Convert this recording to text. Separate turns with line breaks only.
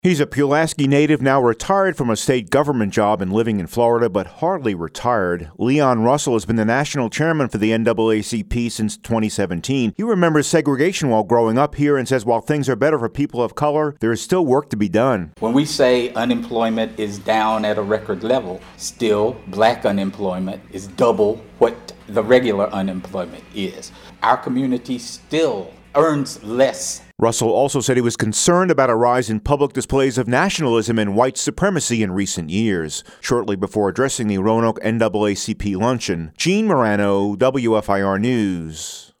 He's a Pulaski native, now retired from a state government job and living in Florida, but hardly retired. Leon Russell has been the national chairman for the NAACP since 2017. He remembers segregation while growing up here and says while things are better for people of color, there is still work to be done.
When we say unemployment is down at a record level, still black unemployment is double what the regular unemployment is. Our community still earns less.
Russell also said he was concerned about a rise in public displays of nationalism and white supremacy in recent years. Shortly before addressing the Roanoke NAACP luncheon, Gene Marano, WFIR News.